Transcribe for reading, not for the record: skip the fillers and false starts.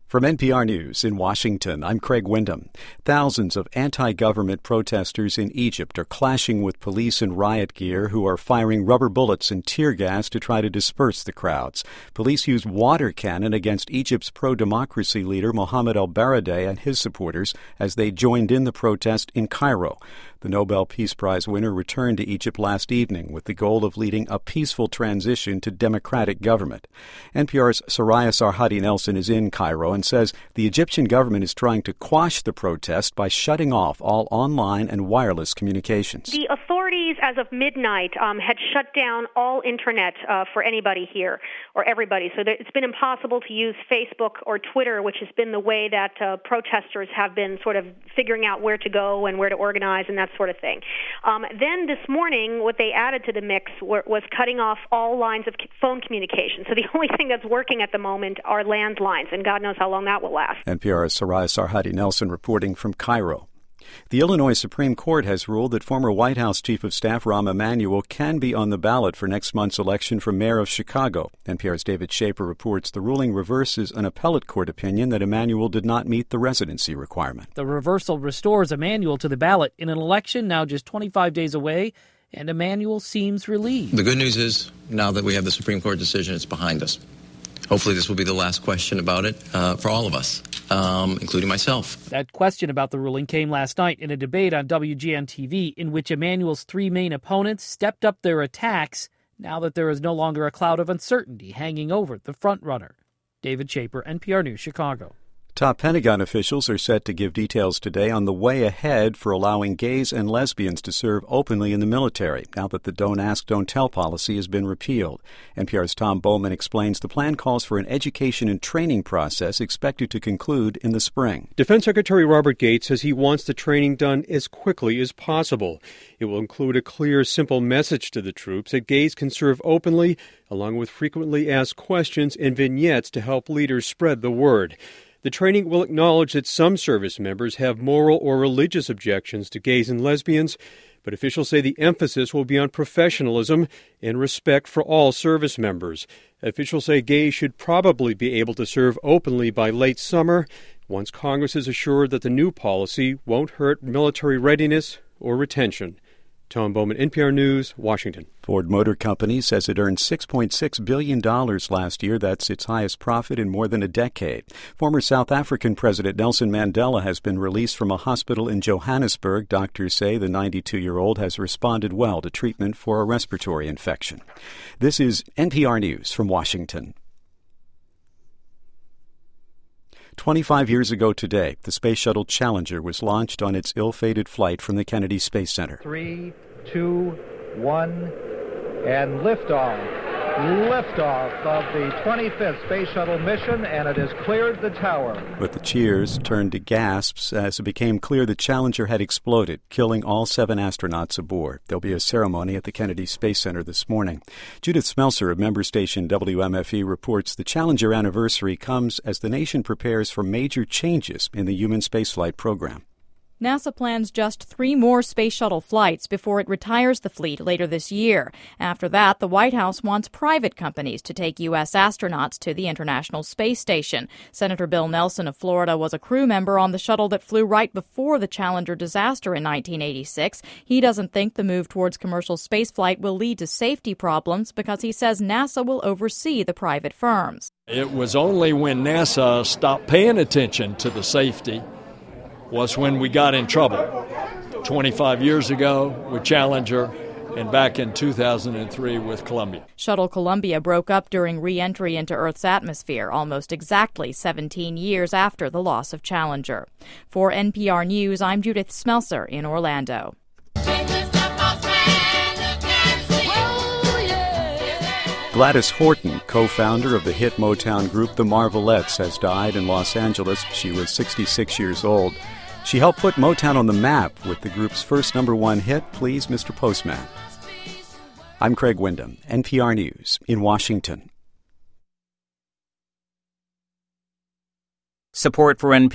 From NPR News in Washington, I'm Craig Windham. Thousands of anti-government protesters in Egypt are clashing with police in riot gear who are firing rubber bullets and tear gas to try to disperse the crowds. Police used water cannon against Egypt's pro-democracy leader Mohammed el-Baradei and his supporters as they joined in the protest in Cairo. The Nobel Peace Prize winner returned to Egypt last evening with the goal of leading a peaceful transition to democratic government. NPR's Soraya Sarhadi Nelson is in Cairo and says the Egyptian government is trying to quash the protest by shutting off all online and wireless communications. The authorities, as of midnight, had shut down all internet for anybody here, or everybody. So it's been impossible to use Facebook or Twitter, which has been the way that protesters have been sort of figuring out where to go and where to organize and that sort of thing. Then this morning, what they added to the mix was cutting off all lines of phone communication. So the only thing that's working at the moment are landlines, and God knows how long that will last. NPR's Soraya Sarhadi Nelson reporting from Cairo. The Illinois Supreme Court has ruled that former White House Chief of Staff Rahm Emanuel can be on the ballot for next month's election for mayor of Chicago. NPR's David Schaefer reports the ruling reverses an appellate court opinion that Emanuel did not meet the residency requirement. The reversal restores Emanuel to the ballot in an election now just 25 days away, and Emanuel seems relieved. The good news is, now that we have the Supreme Court decision, it's behind us. Hopefully this will be the last question about it for all of us, including myself. That question about the ruling came last night in a debate on WGN-TV in which Emanuel's three main opponents stepped up their attacks now that there is no longer a cloud of uncertainty hanging over the frontrunner. David Schaefer, NPR News, Chicago. Top Pentagon officials are set to give details today on the way ahead for allowing gays and lesbians to serve openly in the military, now that the Don't Ask, Don't Tell policy has been repealed. NPR's Tom Bowman explains the plan calls for an education and training process expected to conclude in the spring. Defense Secretary Robert Gates says he wants the training done as quickly as possible. It will include a clear, simple message to the troops that gays can serve openly, along with frequently asked questions and vignettes to help leaders spread the word. The training will acknowledge that some service members have moral or religious objections to gays and lesbians, but officials say the emphasis will be on professionalism and respect for all service members. Officials say gays should probably be able to serve openly by late summer, once Congress is assured that the new policy won't hurt military readiness or retention. Tom Bowman, NPR News, Washington. Ford Motor Company says it earned $6.6 billion last year. That's its highest profit in more than a decade. Former South African President Nelson Mandela has been released from a hospital in Johannesburg. Doctors say the 92-year-old has responded well to treatment for a respiratory infection. This is NPR News from Washington. 25 years ago today, the Space Shuttle Challenger was launched on its ill-fated flight from the Kennedy Space Center. 3, 2, 1, and liftoff. Liftoff of the 25th Space Shuttle mission, and it has cleared the tower. But the cheers turned to gasps as it became clear the Challenger had exploded, killing all 7 astronauts aboard. There'll be a ceremony at the Kennedy Space Center this morning. Judith Smelser of member station WMFE reports the Challenger anniversary comes as the nation prepares for major changes in the human spaceflight program. NASA plans just 3 more space shuttle flights before it retires the fleet later this year. After that, the White House wants private companies to take U.S. astronauts to the International Space Station. Senator Bill Nelson of Florida was a crew member on the shuttle that flew right before the Challenger disaster in 1986. He doesn't think the move towards commercial spaceflight will lead to safety problems because he says NASA will oversee the private firms. It was only when NASA stopped paying attention to the safety was when we got in trouble. 25 years ago with Challenger and back in 2003 with Columbia. Shuttle Columbia broke up during re-entry into Earth's atmosphere, almost exactly 17 years after the loss of Challenger. For NPR News, I'm Judith Smelser in Orlando. Gladys Horton, co-founder of the hit Motown group The Marvelettes, has died in Los Angeles. She was 66 years old. She helped put Motown on the map with the group's first #1 hit, Please Mr. Postman. I'm Craig Windham, NPR News in Washington. Support for NPR